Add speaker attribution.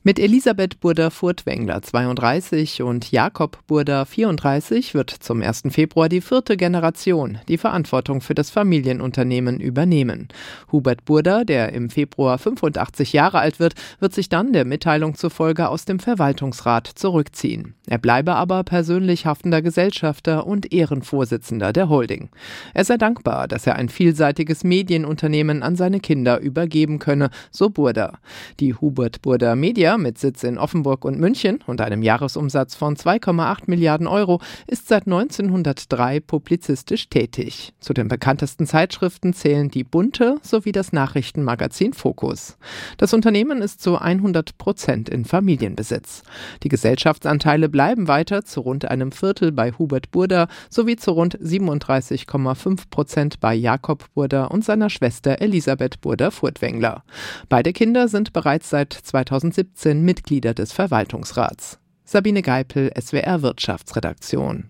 Speaker 1: Mit Elisabeth Burda-Furtwängler, 32, und Jakob Burda, 34, wird zum 1. Februar die 4. Generation die Verantwortung für das Familienunternehmen übernehmen. Hubert Burda, der im Februar 85 Jahre alt wird sich dann der Mitteilung zufolge aus dem Verwaltungsrat zurückziehen. Er bleibe aber persönlich haftender Gesellschafter und Ehrenvorsitzender der Holding. Er sei dankbar, dass er ein vielseitiges Medienunternehmen an seine Kinder übergeben könne, so Burda. Die Hubert Burda Media mit Sitz in Offenburg und München und einem Jahresumsatz von 2,8 Milliarden Euro ist seit 1903 publizistisch tätig. Zu den bekanntesten Zeitschriften zählen die Bunte sowie das Nachrichtenmagazin Focus. Das Unternehmen ist zu 100% in Familienbesitz. Die Gesellschaftsanteile bleiben weiter zu rund einem Viertel bei Hubert Burda sowie zu rund 37,5% bei Jakob Burda und seiner Schwester Elisabeth Burda-Furtwängler. Beide Kinder sind bereits seit 2017 Mitglieder des Verwaltungsrats. Sabine Geipel, SWR Wirtschaftsredaktion.